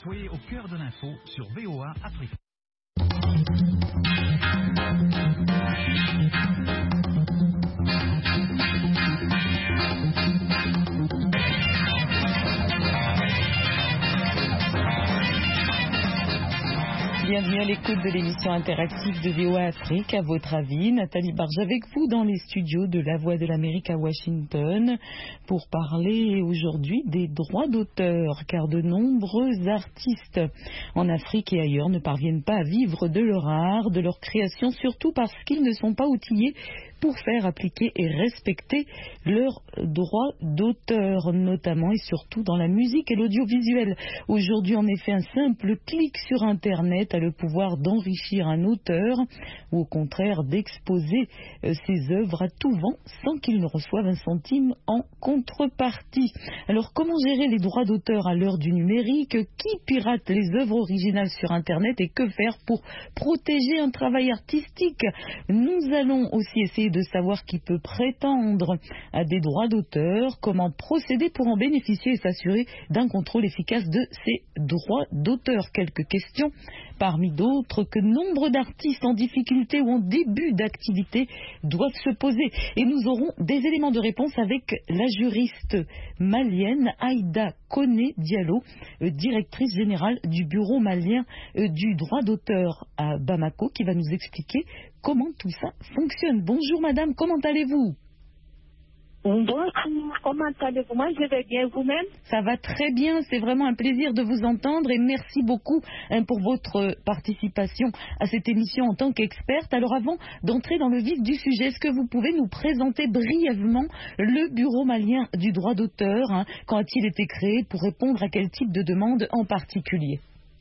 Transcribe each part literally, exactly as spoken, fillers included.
Soyez au cœur de l'info sur V O A Afrique. Bienvenue à l'écoute de l'émission interactive de V O A Afrique. À votre avis, Nathalie Barge avec vous dans les studios de La Voix de l'Amérique à Washington pour parler aujourd'hui des droits d'auteur, car de nombreux artistes en Afrique et ailleurs ne parviennent pas à vivre de leur art, de leur création, surtout parce qu'ils ne sont pas outillés pour faire appliquer et respecter leurs droits d'auteur, notamment et surtout dans la musique et l'audiovisuel. Aujourd'hui, en effet, un simple clic sur Internet a le pouvoir d'enrichir un auteur ou au contraire d'exposer euh, ses œuvres à tout vent sans qu'il ne reçoive un centime en contrepartie. Alors, comment gérer les droits d'auteur à l'heure du numérique? Qui pirate les œuvres originales sur Internet et que faire pour protéger un travail artistique? Nous allons aussi essayer de savoir qui peut prétendre à des droits d'auteur, comment procéder pour en bénéficier et s'assurer d'un contrôle efficace de ces droits d'auteur. Quelques questions parmi d'autres que nombre d'artistes en difficulté ou en début d'activité doivent se poser. Et nous aurons des éléments de réponse avec la juriste malienne Aïda Koné Diallo, euh, directrice générale du bureau malien euh, du droit d'auteur à Bamako, qui va nous expliquer comment tout ça fonctionne. Bonjour madame, comment allez-vous? Bonjour, comment allez-vous? Moi, je vais bien, vous-même? Ça va très bien, c'est vraiment un plaisir de vous entendre et merci beaucoup hein, pour votre participation à cette émission en tant qu'experte. Alors avant d'entrer dans le vif du sujet, est-ce que vous pouvez nous présenter brièvement le Bureau malien du droit d'auteur, hein, quand a-t-il été créé, pour répondre à quel type de demande en particulier?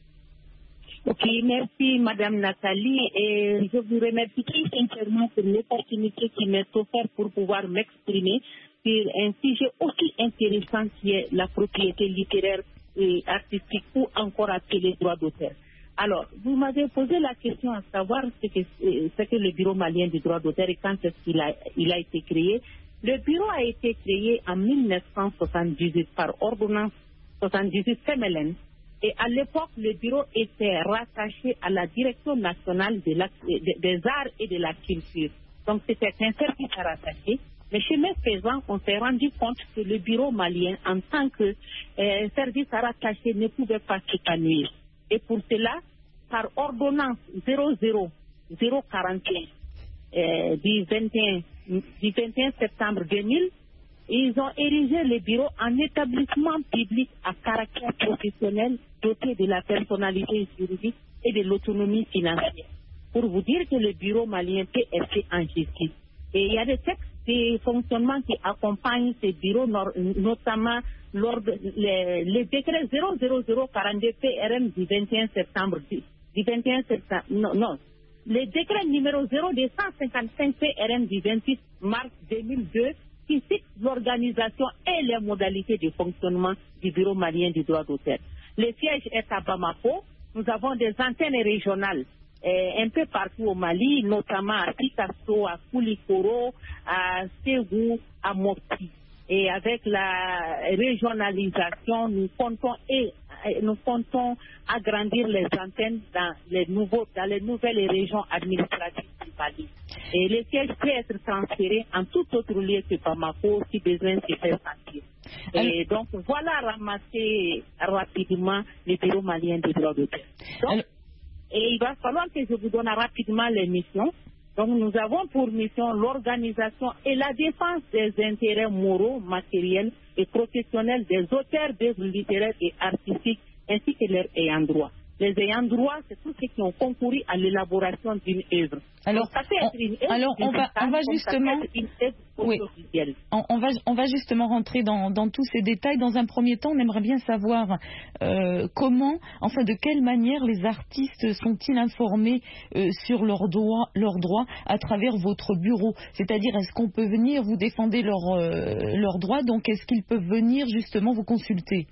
Ok, merci Madame Nathalie et je vous remercie très sincèrement pour l'opportunité qui m'est offerte pour pouvoir m'exprimer sur un sujet aussi intéressant qui est la propriété littéraire et artistique ou encore appelé droit d'auteur. Alors, vous m'avez posé la question à savoir ce que, ce que le Bureau malien du droit d'auteur et quand est-ce qu'il a, il a été créé. Le bureau a été créé en mille neuf cent soixante-dix-huit par ordonnance soixante-dix-huit Femelen. Et à l'époque, le bureau était rattaché à la Direction nationale de la, de, des arts et de la culture. Donc c'était un service rattaché. Mais chemin faisant, on s'est rendu compte que le bureau malien, en tant que euh, service rattaché, ne pouvait pas s'épanouir. Et pour cela, par ordonnance zéro zéro zéro quarante et un euh, du, vingt et un, du vingt et un septembre deux mille, ils ont érigé le bureau en établissement public à caractère professionnel doté de la personnalité juridique et de l'autonomie financière. Pour vous dire que le bureau malien peut être en justice. Et il y a des textes de fonctionnement qui accompagnent ces bureaux, notamment lors de, le, le décret zéro zéro zéro quarante-deux P R M du vingt et un septembre, du vingt et un septembre, non, non, le décret numéro zéro deux cent cinquante-cinq P R M du vingt-huit mars deux mille deux qui fixe l'organisation et les modalités de fonctionnement du bureau malien du droit d'auteur. Le siège est à Bamako. Nous avons des antennes régionales euh, un peu partout au Mali, notamment à Picasso, à Koulikoro, à Ségou, à Mopti. Et avec la régionalisation, nous comptons, et, nous comptons agrandir les antennes dans les, nouveaux, dans les nouvelles régions administratives du Mali. Et le siège peut être transféré en tout autre lieu que Bamako si besoin se fait sentir. Et donc voilà ramasser rapidement le bureau malien des droits d'auteur. Donc, et il va falloir que je vous donne rapidement les missions. Donc nous avons pour mission l'organisation et la défense des intérêts moraux, matériels et professionnels des auteurs d'œuvres littéraires et artistiques ainsi que leurs ayants droit. Les ayants droit, c'est tous ceux qui ont concouru à l'élaboration d'une œuvre. Alors, Donc, ça peut être une œuvre, alors on va, on va justement, oui, on, on va, on va justement rentrer dans, dans tous ces détails. Dans un premier temps, on aimerait bien savoir euh, comment, enfin de quelle manière les artistes sont-ils informés euh, sur leurs droits, leurs droits à travers votre bureau. C'est-à-dire, est-ce qu'on peut venir, vous défendez leurs euh, leurs droits, donc est-ce qu'ils peuvent venir justement vous consulter?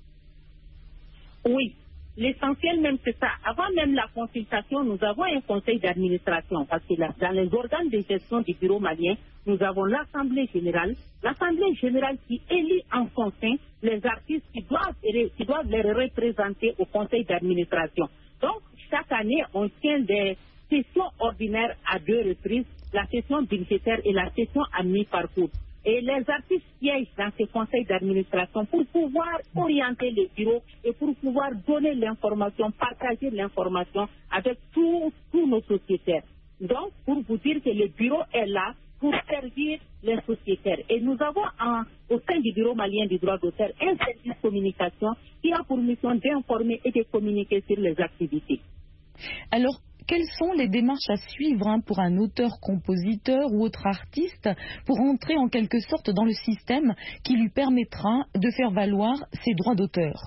Oui. L'essentiel même, c'est ça. Avant même la consultation, nous avons un conseil d'administration parce que là, dans les organes de gestion du bureau malien, nous avons l'Assemblée générale, l'Assemblée générale qui élit en son sein les artistes qui doivent, qui doivent les représenter au conseil d'administration. Donc, chaque année, on tient des sessions ordinaires à deux reprises, la session budgétaire et la session à mi-parcours. Et les artistes siègent dans ces conseils d'administration pour pouvoir orienter les bureaux et pour pouvoir donner l'information, partager l'information avec tous nos sociétaires. Donc, pour vous dire que le bureau est là pour servir les sociétaires. Et nous avons en, au sein du Bureau malien du droit d'auteur un service communication qui a pour mission d'informer et de communiquer sur les activités. Alors, quelles sont les démarches à suivre hein, pour un auteur-compositeur ou autre artiste pour entrer en quelque sorte dans le système qui lui permettra de faire valoir ses droits d'auteur?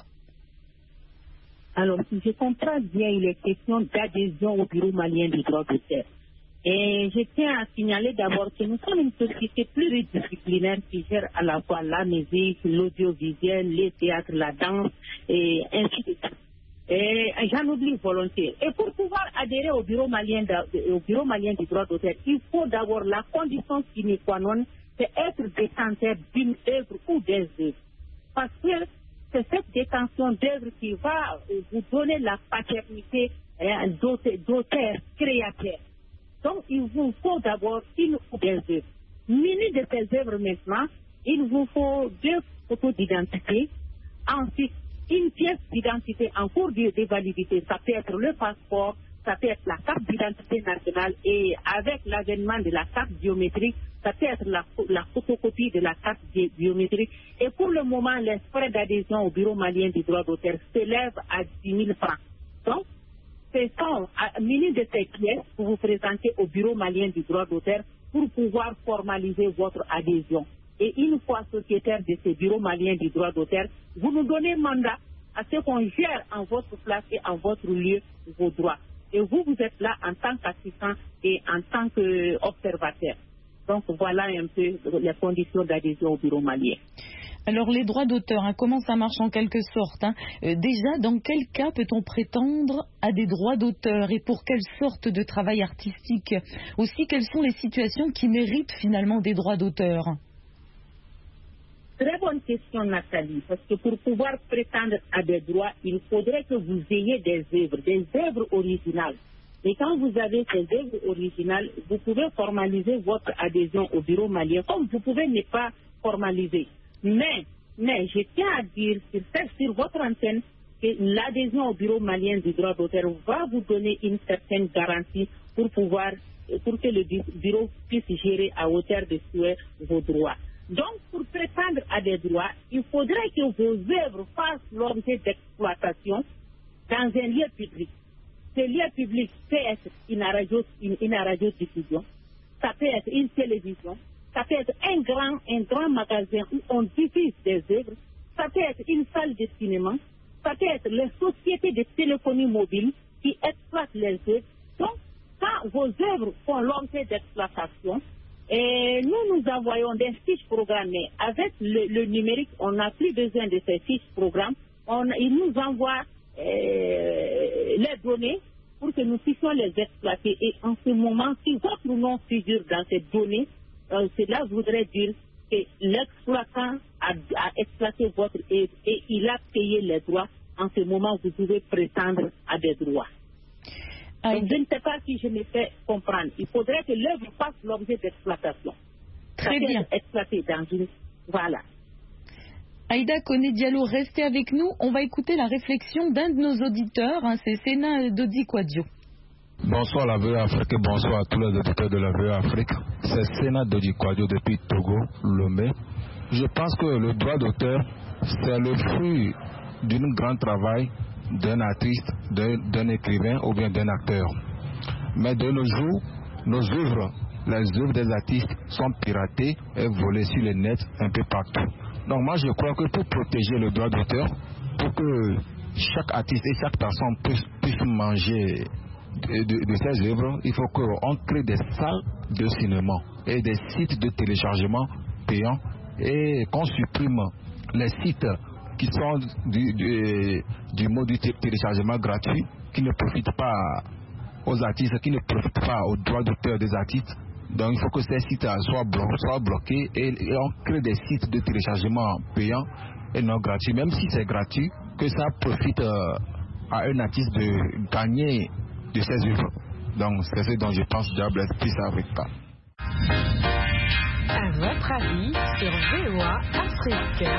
Alors, si je comprends bien, il est question d'adhésion au Bureau malien du droit d'auteur. Et je tiens à signaler d'abord que nous sommes une société pluridisciplinaire qui gère à la fois la musique, l'audiovisuel, les théâtres, la danse et ainsi de suite. Et j'en oublie volontiers. Et pour pouvoir adhérer au Bureau malien, de, au Bureau malien du droit d'auteur, il faut d'abord la condition sine qua non, c'est être détenteur d'une œuvre ou des œuvres. Parce que c'est cette détention d'œuvre qui va vous donner la paternité hein, d'auteur, créateur. Donc, il vous faut d'abord une ou des œuvres. Muni de ces œuvres maintenant, il vous faut deux photos d'identité. Ensuite, une pièce d'identité en cours de, de validité. Ça peut être le passeport, ça peut être la carte d'identité nationale et avec l'avènement de la carte biométrique, ça peut être la, la photocopie de la carte biométrique. Et pour le moment, les frais d'adhésion au Bureau malien du droit d'auteur s'élèvent à dix mille francs. Donc, ce sont munis de ces pièces pour vous présenter au Bureau malien du droit d'auteur pour pouvoir formaliser votre adhésion. Et une fois sociétaire de ce Bureau malien du droit d'auteur, vous nous donnez mandat à ce qu'on gère en votre place et en votre lieu vos droits. Et vous, vous êtes là en tant qu'assistant et en tant qu'observateur. Donc voilà un peu les conditions d'adhésion au Bureau malien. Alors les droits d'auteur, hein, comment ça marche en quelque sorte hein euh, Déjà, dans quel cas peut-on prétendre à des droits d'auteur et pour quelle sorte de travail artistique? Aussi, quelles sont les situations qui méritent finalement des droits d'auteur? Très bonne question, Nathalie, parce que pour pouvoir prétendre à des droits, il faudrait que vous ayez des œuvres, des œuvres originales. Et quand vous avez ces œuvres originales, vous pouvez formaliser votre adhésion au Bureau malien, comme vous pouvez ne pas formaliser. Mais, mais je tiens à dire sur, sur votre antenne que l'adhésion au Bureau malien du droit d'auteur va vous donner une certaine garantie pour pouvoir, pour que le bureau puisse gérer à hauteur de souhait vos droits. Donc, pour prétendre à des droits, il faudrait que vos œuvres fassent l'objet d'exploitation dans un lieu public. Ce lieu public peut être une radio, une, une radiodiffusion, ça peut être une télévision, ça peut être un grand, un grand magasin où on diffuse des œuvres, ça peut être une salle de cinéma, ça peut être les sociétés de téléphonie mobile qui exploitent les œuvres. Donc, quand vos œuvres font l'objet d'exploitation, et nous, nous envoyons des fiches programmées. Avec le, le numérique, on n'a plus besoin de ces fiches programmes. On, ils nous envoient euh, les données pour que nous puissions les exploiter. Et en ce moment, si votre nom figure dans ces données, euh, cela voudrait dire que l'exploitant a, a exploité votre œuvre et il a payé les droits. En ce moment, vous pouvez prétendre à des droits. Donc, je ne sais pas si je me fais comprendre. Il faudrait que l'œuvre fasse l'objet d'exploitation. Très bien. Exploité dans une... Voilà. Aïda Koné Diallo, restez avec nous. On va écouter la réflexion d'un de nos auditeurs. Hein, c'est Sénat Dodi Kwadjo. Bonsoir la V E A Afrique et bonsoir à tous les auditeurs de la V E A Afrique. C'est Sénat Dodi Kwadjo depuis Togo, Lomé. Je pense que le droit d'auteur, c'est le fruit d'un grand travail d'un artiste, d'un écrivain ou bien d'un acteur. Mais de nos jours, nos œuvres, les œuvres des artistes sont piratées et volées sur le net un peu partout. Donc moi je crois que pour protéger le droit d'auteur, pour que chaque artiste et chaque personne puisse, puisse manger de, de, de ces œuvres, il faut qu'on crée des salles de cinéma et des sites de téléchargement payants et qu'on supprime les sites qui sont du, du, du mode du téléchargement gratuit, qui ne profitent pas aux artistes, qui ne profitent pas aux droits d'auteur des artistes, Donc il faut que ces sites soient, blo soient bloqués et, et on crée des sites de téléchargement payants et non gratuits. Même si c'est gratuit, que ça profite euh, à un artiste de gagner de ses œuvres. Donc c'est ce dont je pense Diable Plus Africa. À votre avis sur V O A Afrique.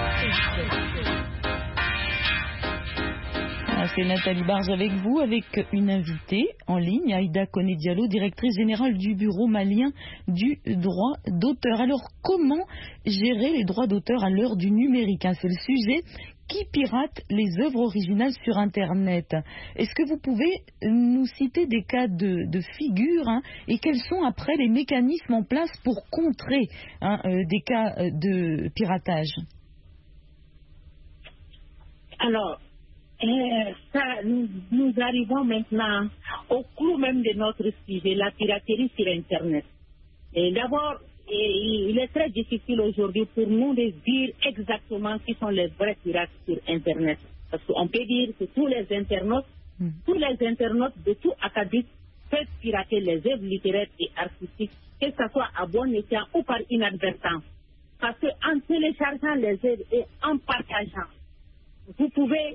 C'est Nathalie Barge avec vous, avec une invitée en ligne, Aïda Koné Diallo, directrice générale du bureau malien du droit d'auteur. Alors, comment gérer les droits d'auteur à l'heure du numérique, hein? C'est le sujet. Qui pirate les œuvres originales sur Internet? Est-ce que vous pouvez nous citer des cas de, de figure, hein, et quels sont après les mécanismes en place pour contrer, hein, euh, des cas de piratage? Alors, Euh, ça, nous, nous arrivons maintenant au clou même de notre sujet, la piraterie sur Internet. Et d'abord, il est très difficile aujourd'hui pour nous de dire exactement qui sont les vrais pirates sur Internet. Parce qu'on peut dire que tous les internautes, mmh. tous les internautes de tout acabit peuvent pirater les œuvres littéraires et artistiques, que ce soit à bon escient ou par inadvertance. Parce qu'en téléchargeant les œuvres et en partageant, vous pouvez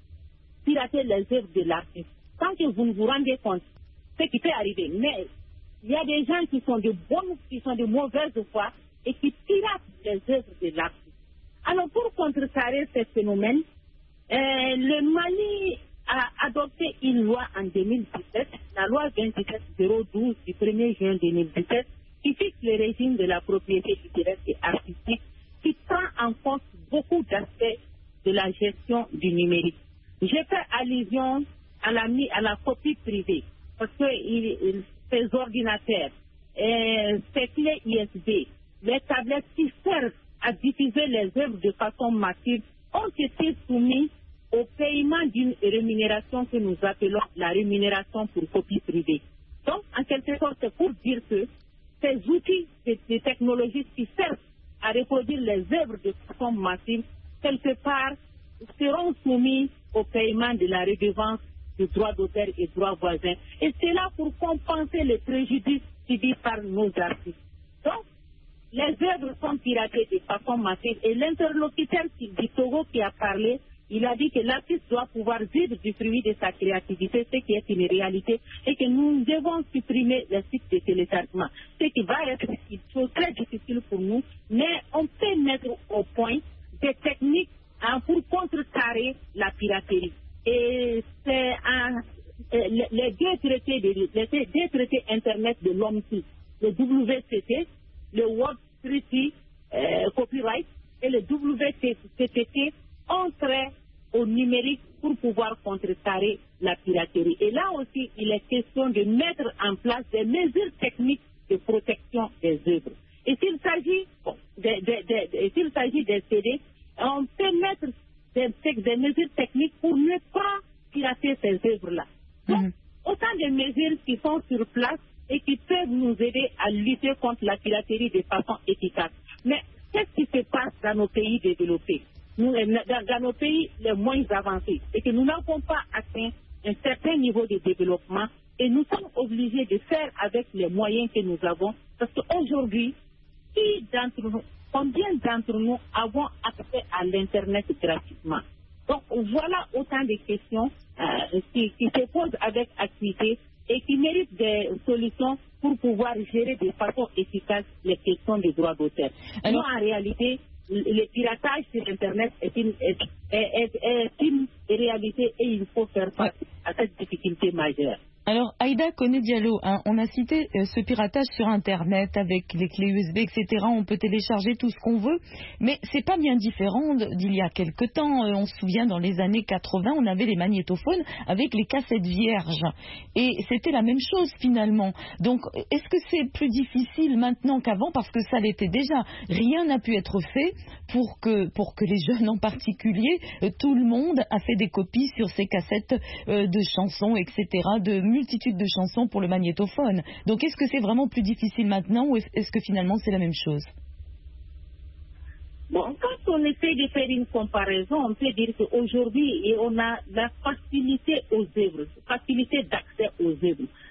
pirater les œuvres de l'artiste. Tant que vous ne vous rendez compte, ce qui peut arriver. Mais il y a des gens qui sont de bonnes, qui sont de mauvaises foi et qui piratent les œuvres de l'artiste. Alors pour contrecarrer ce phénomène, euh, le Mali a adopté une loi en deux mille dix-sept, la loi vingt-sept zéro douze du premier juin deux mille dix-sept, qui fixe le régime de la propriété littéraire et artistique, qui prend en compte beaucoup d'aspects de la gestion du numérique. J'ai fait allusion à la, à la copie privée, parce que il, il, ces ordinateurs, euh, ces clés U S B, les tablettes qui servent à diffuser les œuvres de façon massive ont été soumis au paiement d'une rémunération que nous appelons la rémunération pour copie privée. Donc, en quelque sorte, c'est pour dire que ces outils, ces, ces technologies qui servent à reproduire les œuvres de façon massive, quelque part, seront soumis au paiement de la redevance de droits d'auteur et droits voisins. Et c'est là pour compenser les préjudices subis par nos artistes. Donc, les œuvres sont piratées de façon massive et l'interlocuteur du Togo qui a parlé, il a dit que l'artiste doit pouvoir vivre du fruit de sa créativité, ce qui est une réalité, et que nous devons supprimer les sites de téléchargement. Ce qui va être une chose très difficile pour nous, mais on peut mettre au point des techniques hein, pour contrecarrer la piraterie. Et c'est un, les, les deux traités de, les deux traités Internet de l'O M C, le W C T, le World Treaty euh, Copyright et le W T T ont trait au numérique pour pouvoir contrecarrer la piraterie. Et là aussi, il est question de mettre en place des mesures techniques de protection des œuvres. Et s'il s'agit bon, de, de, de, de, s'il s'agit des C D, on peut mettre des, des mesures techniques pour ne pas pirater ces œuvres-là. Donc, mmh. autant de mesures qui sont sur place et qui peuvent nous aider à lutter contre la piraterie de façon efficace. Mais qu'est-ce qui se passe dans nos pays développés, nous, dans, dans nos pays les moins avancés, et que nous n'avons pas atteint un certain niveau de développement et nous sommes obligés de faire avec les moyens que nous avons, parce qu'aujourd'hui, qui d'entre nous, combien d'entre nous avons accès à l'Internet gratuitement? Donc voilà autant de questions euh, qui, qui se posent avec activité et qui méritent des solutions pour pouvoir gérer de façon efficace les questions des droits d'auteur. Alors, en réalité, le piratage sur Internet est une, est, est, est une réalité et il faut faire face à cette difficulté majeure. Alors, Aïda Koné Diallo, hein, on a cité euh, ce piratage sur Internet avec les clés U S B, et cetera. On peut télécharger tout ce qu'on veut, mais c'est pas bien différent d'il y a quelque temps. Euh, on se souvient, dans les années quatre-vingts, on avait les magnétophones avec les cassettes vierges. Et c'était la même chose, finalement. Donc, est-ce que c'est plus difficile maintenant qu'avant? Parce que ça l'était déjà. Rien n'a pu être fait pour que, pour que les jeunes en particulier, euh, tout le monde a fait des copies sur ces cassettes euh, de chansons, et cetera, de multitude de chansons pour le magnétophone. Donc est-ce que c'est vraiment plus difficile maintenant ou est-ce que finalement c'est la même chose? Bon, quand on essaie de faire une comparaison, on peut dire qu'aujourd'hui, on a la facilité aux œuvres, facilité d'accès aux œuvres.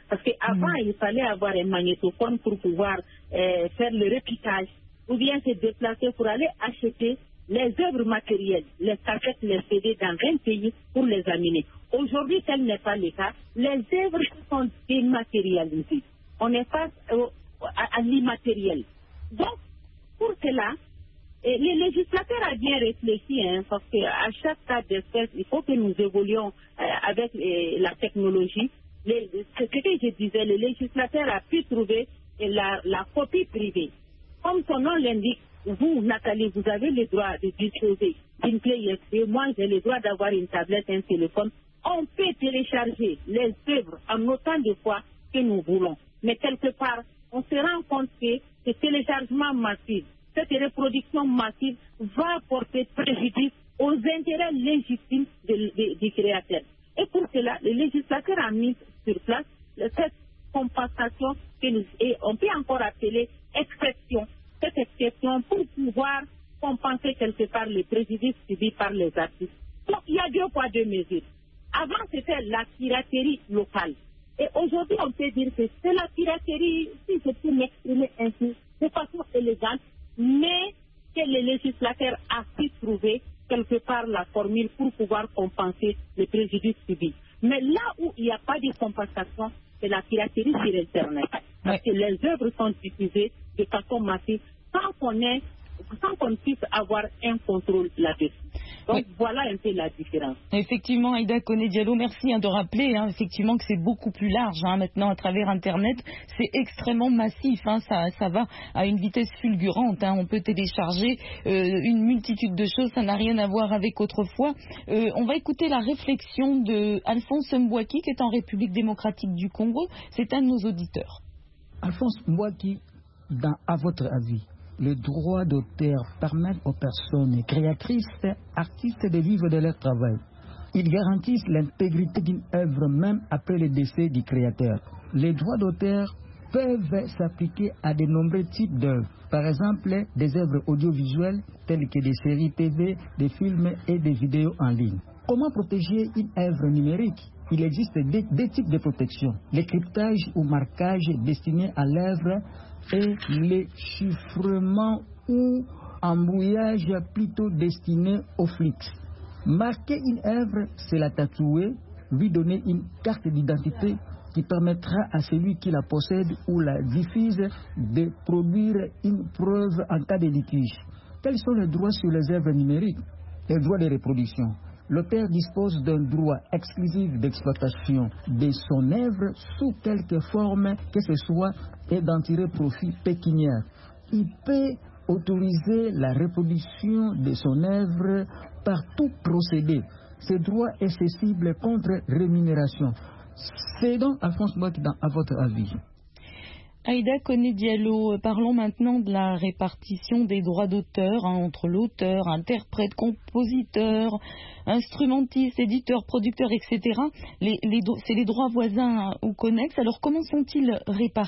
Parce qu'avant, mmh. il fallait avoir un magnétophone pour pouvoir euh, faire le repiquage, ou bien se déplacer pour aller acheter les œuvres matérielles, les cassettes, les C D dans un pays pour les amener. Aujourd'hui, tel n'est pas le cas. Les œuvres sont dématérialisées. On est face au, à, à l'immatériel. Donc, pour cela, et le législateur a bien réfléchi, hein, parce qu'à chaque cas d'espèce, il faut que nous évoluions euh, avec euh, la technologie. Les, ce que je disais, le législateur a pu trouver la, la copie privée. Comme son nom l'indique, vous, Nathalie, vous avez le droit de disposer d'une clé U S B. Moi, j'ai le droit d'avoir une tablette, un téléphone. On peut télécharger les œuvres en autant de fois que nous voulons. Mais quelque part, on se rend compte que ce téléchargement massif, cette reproduction massive va porter préjudice aux intérêts légitimes de, de, du créateur. Et pour cela, le législateur a mis sur place cette compensation que nous, et on peut encore appeler exception. Cette exception pour pouvoir compenser quelque part les préjudices subis par les artistes. Donc il y a deux poids, deux mesures. Avant, c'était la piraterie locale. Et aujourd'hui, on peut dire que c'est la piraterie, si je peux m'exprimer ainsi, de façon élégante, mais que le législateur a pu trouver quelque part la formule pour pouvoir compenser les préjudices subis. Mais là où il n'y a pas de compensation, c'est la piraterie sur Internet. Parce que les œuvres sont diffusées de façon massive sans qu'on ait, sans qu'on puisse avoir un contrôle là-dessus. Donc oui. Voilà un peu la différence. Effectivement, Aïda Koné Diallo, merci hein, de rappeler hein, effectivement que c'est beaucoup plus large hein, maintenant à travers Internet. C'est extrêmement massif, hein, ça, ça va à une vitesse fulgurante. Hein, on peut télécharger euh, une multitude de choses, ça n'a rien à voir avec autrefois. Euh, on va écouter la réflexion de Alphonse Mbouaki qui est en République démocratique du Congo. C'est un de nos auditeurs. Alphonse Mbouaki, dans, à votre avis, le droit d'auteur permet aux personnes créatrices, artistes de vivre de leur travail. Ils garantissent l'intégrité d'une œuvre même après le décès du créateur. Les droits d'auteur peuvent s'appliquer à de nombreux types d'œuvres. Par exemple, des œuvres audiovisuelles telles que des séries T V, des films et des vidéos en ligne. Comment protéger une œuvre numérique ? Il existe deux, deux types de protection. Le cryptage ou marquage destiné à l'œuvre et le chiffrement ou embrouillage plutôt destiné aux flics. Marquer une œuvre, c'est la tatouer, lui donner une carte d'identité qui permettra à celui qui la possède ou la diffuse de produire une preuve en cas de litige. Quels sont les droits sur les œuvres numériques ? Les droits de reproduction. L'auteur dispose d'un droit exclusif d'exploitation de son œuvre sous quelque forme que ce soit et d'en tirer profit pécuniaire. Il peut autoriser la reproduction de son œuvre par tout procédé. Ce droit est cessible contre rémunération. C'est donc Alphonse Mbouaki à votre avis. Aïda Koné Diallo, parlons maintenant de la répartition des droits d'auteur hein, entre l'auteur, interprète, compositeur, instrumentiste, éditeur, producteur, et cetera. Les, les, c'est les droits voisins hein, ou connexes. Alors comment sont-ils répartis ?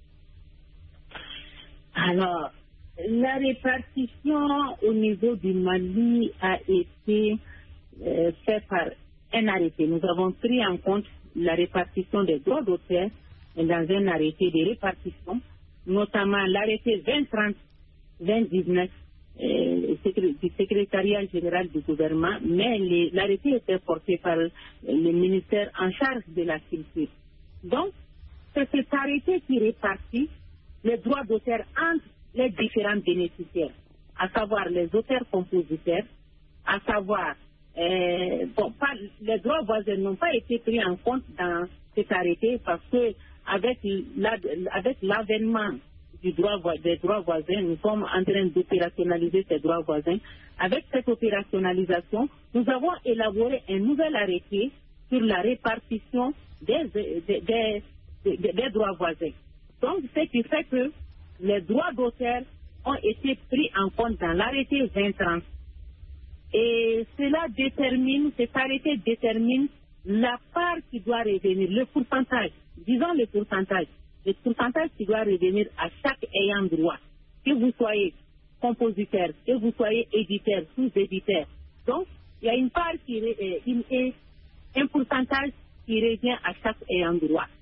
Alors, la répartition au niveau du Mali a été euh, faite par un arrêté. Nous avons pris en compte la répartition des droits d'auteur dans un arrêté de répartition, notamment l'arrêté vingt trente vingt dix-neuf euh, du secrétariat général du gouvernement, mais les, l'arrêté était porté par le ministère en charge de la culture. Donc, c'est cet arrêté qui répartit les droits d'auteur entre les différents bénéficiaires, à savoir les auteurs-compositeurs, à savoir, euh, bon, pas, les droits voisins n'ont pas été pris en compte dans cet arrêté parce que avec, la, avec l'avènement du droit, des droits voisins, nous sommes en train d'opérationnaliser ces droits voisins. Avec cette opérationnalisation, nous avons élaboré un nouvel arrêté sur la répartition des, des, des, des, des droits voisins. Donc, ce qui fait que les droits d'auteur ont été pris en compte dans l'arrêté vingt trente. Et cela détermine, cet arrêté détermine la part qui doit revenir, le pourcentage, disons le pourcentage, le pourcentage qui doit revenir à chaque ayant droit, que vous soyez compositeur, que vous soyez éditeur, sous-éditeur. Donc, il y a une part qui est, une, un pourcentage qui revient à chaque ayant droit.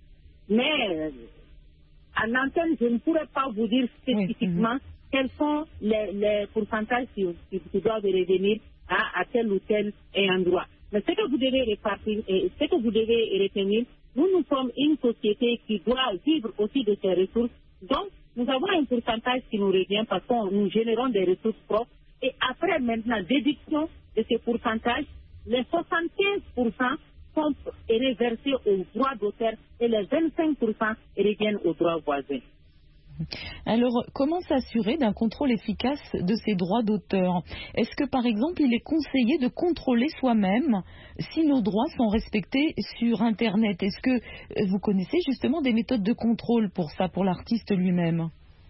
Mais euh, en antenne, je ne pourrais pas vous dire spécifiquement oui. quels sont les, les pourcentages qui, qui, qui doivent revenir à, à tel ou tel endroit. Mais ce que vous devez répartir, et ce que vous devez retenir, nous, nous sommes une société qui doit vivre aussi de ses ressources. Donc, nous avons un pourcentage qui nous revient parce que nous générons des ressources propres. Et après, maintenant, déduction de ces pourcentages, les soixante-quinze pour cent sont reversés aux droits d'auteur et les vingt-cinq pour cent reviennent aux droits voisins. Alors, comment s'assurer d'un contrôle efficace de ces droits d'auteur? Est-ce que, par exemple, il est conseillé de contrôler soi-même si nos droits sont respectés sur Internet? Est-ce que vous connaissez justement des méthodes de contrôle pour ça, pour l'artiste lui-même?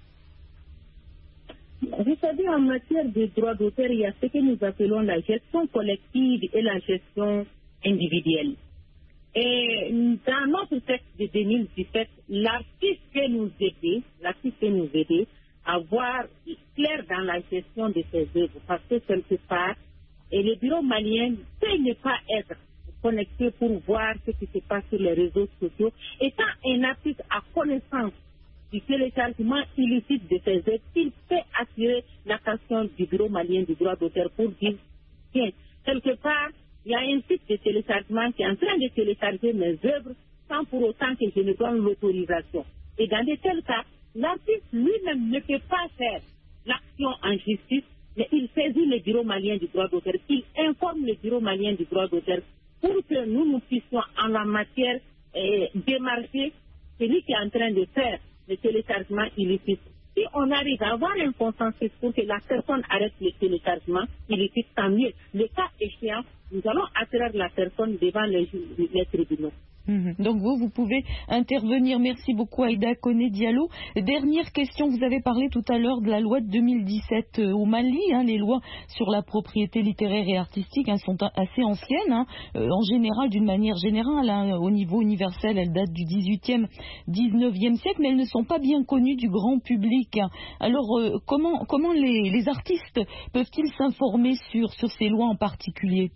Vous savez, en matière de droits d'auteur, il y a ce que nous appelons la gestion collective et la gestion individuelle. Et dans notre texte de deux mille dix-sept, l'artiste peut nous aider, l'artiste peut nous aider à voir clair dans la gestion de ses œuvres, parce que quelque part, et le bureau malien peut ne pas être connecté pour voir ce qui se passe sur les réseaux sociaux. Étant un artiste à connaissance du téléchargement illicite de ses œuvres, il peut assurer l'attention du bureau malien du droit d'auteur pour dire, tiens, quelque part, il y a un site de téléchargement qui est en train de télécharger mes œuvres sans pour autant que je ne donne l'autorisation. Et dans de tels cas, l'artiste lui-même ne peut pas faire l'action en justice, mais il saisit le bureau malien du droit d'auteur, il informe le bureau malien du droit d'auteur pour que nous, nous puissions en la matière eh, démarcher celui qui est en train de faire le téléchargement illicite. Si on arrive à avoir un consensus pour que la personne arrête le téléchargement illicite, tant mieux. Le cas échéant, nous allons attirer la personne devant les, les tribunaux. Mmh. Donc vous, vous pouvez intervenir. Merci beaucoup Aïda Koné Diallo. Dernière question, vous avez parlé tout à l'heure de la loi de deux mille dix-sept euh, au Mali. Hein, les lois sur la propriété littéraire et artistique hein, sont assez anciennes. Hein, euh, en général, d'une manière générale, hein, au niveau universel, elles datent du dix-huitième, dix-neuvième siècle, mais elles ne sont pas bien connues du grand public. Hein. Alors, euh, comment, comment les, les artistes peuvent-ils s'informer sur, sur ces lois en particulier?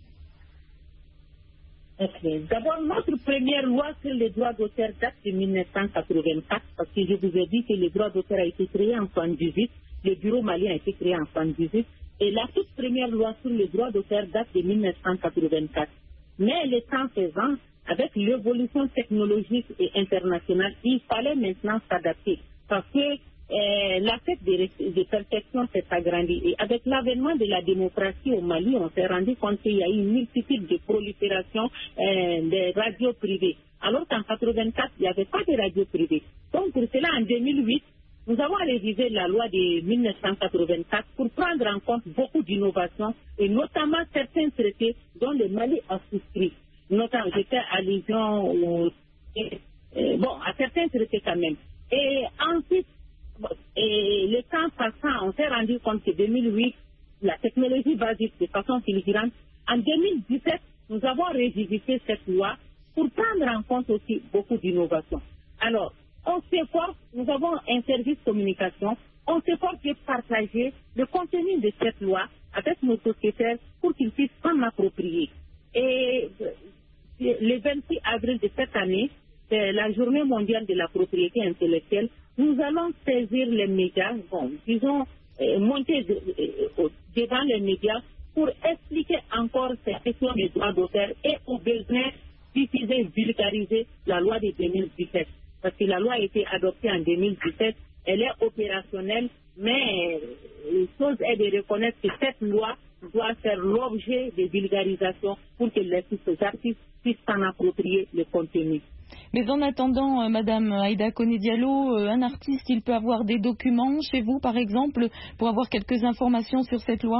Okay. D'abord, notre première loi sur les droits d'auteur date de mille neuf cent quatre-vingt-quatre, parce que je vous ai dit que le droit d'auteur a été créé en soixante-dix-huit, le bureau malien a été créé en soixante-dix-huit, et la toute première loi sur les droits d'auteur date de mille neuf cent quatre-vingt-quatre. Mais le temps faisant, avec l'évolution technologique et internationale, il fallait maintenant s'adapter, parce que Euh, la fête de, de perfection s'est agrandie. Et avec l'avènement de la démocratie au Mali, on s'est rendu compte qu'il y a eu une multitude de prolifération euh, des radios privées. Alors qu'en quatre-vingt-quatre, il n'y avait pas de radios privées. Donc pour cela, en deux mille huit, nous avons révisé la loi de mille neuf cent quatre-vingt-quatre pour prendre en compte beaucoup d'innovations et notamment certains traités dont le Mali a souscrit. Notamment, je fais allusion aux, euh, bon, à certains traités quand même. Et ensuite, et le temps passant, on s'est rendu compte que deux mille huit, la technologie va vite de façon filigrane. En deux mille dix-sept, nous avons révisité cette loi pour prendre en compte aussi beaucoup d'innovations. Alors, on s'efforce, nous avons un service communication, on s'efforce de partager le contenu de cette loi avec nos sociétaires pour qu'ils puissent s'en approprier. Et le vingt-six avril de cette année, c'est la journée mondiale de la propriété intellectuelle. Nous allons saisir les médias, bon, disons, euh, monter de, euh, devant les médias pour expliquer encore ces questions des droits d'auteur et au besoin diffuser, vulgariser la loi de deux mille dix-sept. Parce que la loi a été adoptée en deux mille dix-sept, elle est opérationnelle, mais euh, la chose est de reconnaître que cette loi doit faire l'objet de vulgarisation pour que les artistes puissent s'en approprier le contenu. Mais en attendant, euh, Madame Aïda Koné Diallo, euh, un artiste, il peut avoir des documents chez vous, par exemple, pour avoir quelques informations sur cette loi?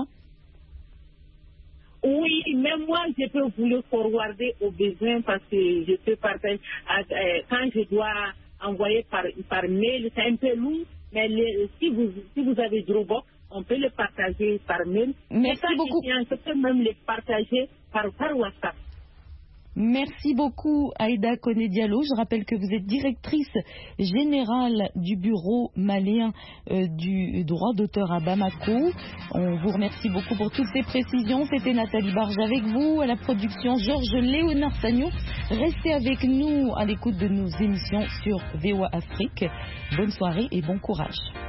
Oui, même moi, je peux vous le forwarder au besoin parce que je peux partager. Euh, quand je dois envoyer par, par mail, c'est un peu long, mais les, si, vous, si vous avez Dropbox, on peut le partager par mail. Merci beaucoup. Je peux même le partager par, par WhatsApp. Merci beaucoup Aïda Koné Diallo. Je rappelle que vous êtes directrice générale du bureau malien euh, du droit d'auteur à Bamako. On vous remercie beaucoup pour toutes ces précisions. C'était Nathalie Barge avec vous, à la production Georges Léonard Sagnon. Restez avec nous à l'écoute de nos émissions sur V O A Afrique. Bonne soirée et bon courage.